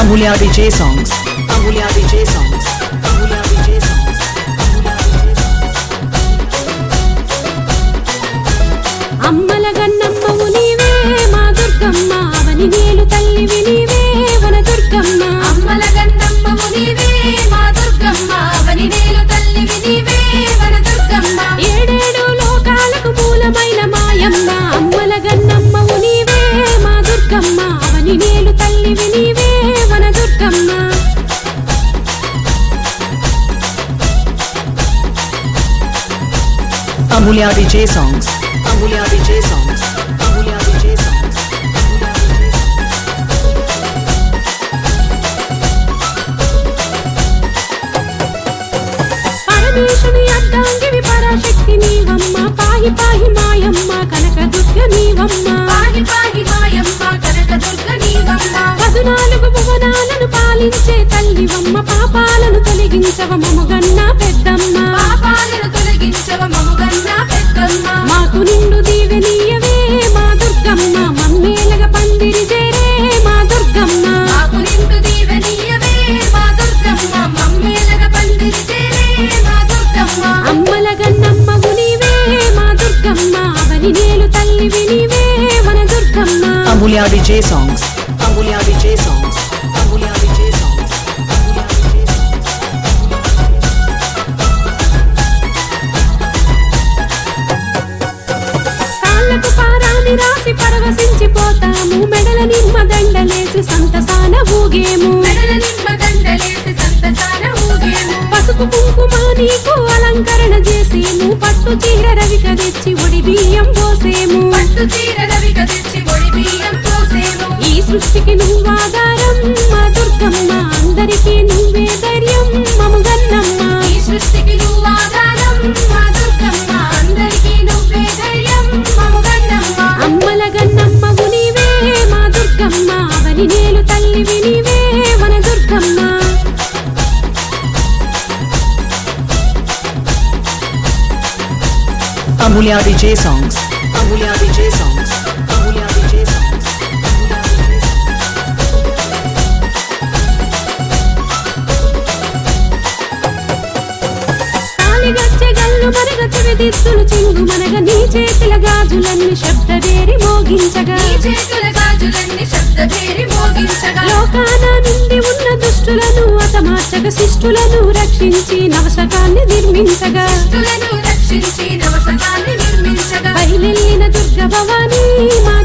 Amulya DJ songs. Amulya DJ songs. Amulya DJ songs. అమ్మల గన్నమ్మవు నీవే మా దుర్గమ్మ అవని నేలు తల్లివి నీవే వన దుర్గమ్మ అమ్మల గన్నమ్మవు నీవే మా దుర్గమ్మ అవని నేలు తల్లివి నీవే వన దుర్గమ్మ ఏడేడు లోకాలకు మూలమైన మాయమ్మ అమ్మల గన్నమ్మవు నీవే మా దుర్గమ్మ అవని నేలు తల్లివి నీవే వన Durgamma Amulya DJ songs. Amulya DJ songs. Amulya DJ songs. పరమేశుని అర్ధాంగివి Parashakti నీవమ్మ పాహి పాహి మాయమ్మ కనక దుర్గ నీవమ్మ పాహి పాహి మాయమ్మ కనక దుర్గ నీవమ్మ 14 భువనాలను పాలించే తల్లివమ్మ పాపాలను తొలగించవ మముగన్న పెద్దమ్మ పాపాలను తొలగించవ మముగన్న పెద్దమ్మ మాకు నిండు దీవెనీయవే మా దుర్గమ్మ మమ్మేలగ పందిరి చేరే మా దుర్గమ్మ మాకు నిండు దీవెనీయవే మా దుర్గమ్మ మమ్మేలగ పందిరి చేరే మా దుర్గమ్మ అమ్మల గన్నమ్మవు నీవే మా దుర్గమ్మ అవని నేలు తల్లివి నీవే వన Durgamma Amulya DJ songs. Amulya DJ songs. Amulya DJ songs. Amulya DJ songs. కాళ్ళకు పారాని రాసి పరవశించిపోతాము మెడల నిమ్మ దండలేసి సంతసాన ఊగేము మెడల నిమ్మ దండలేసి సంతసాన ఊగేము పసుపు కుంకుమ నీకు అలంకరణ చేసేము పట్టు చీర రవిక తెచ్చి ఒడి బియ్యం పోసేము పట్టు చీర రవిక తెచ్చి ఒడి బియ్యం పోసేము ఈ సృష్టికి నువ్వాధారం మా దుర్గమ్మ అందరికీ నువ్వే ధైర్యం మముగన్నమ్మ ఈ సృష్టికి నువ్వు ఆధారం మా దుర్గమ్మ అందరికీ నువ్వే ధైర్యం మముగన్నమ్మ అమ్మల గన్నమ్మవు నీవే మా దుర్గమ్మ అవని నేలు తల్లివి నీవే వన Durgamma Amulya DJ songs. Amulya DJ songs. Amulya DJ songs. తాలిగచ్చే గల్లు మనగ చెవిదిత్తులు చింగు మనగ నీ చేతుల గాజులన్నీ శబ్దవేరి మోగించగా ఈ చేతుల గాజులన్నీ శబ్దభేరి మోగించగా లోకాన నిండి ఉన్న దుష్టులను అతమార్చక శిష్టులను రక్షించి నవశకాన్ని నిర్మించగా దుష్టులను రక్షించి నవసకాన్ని నిర్మించగా బయలెల్లిన దుర్గ భవానీ మా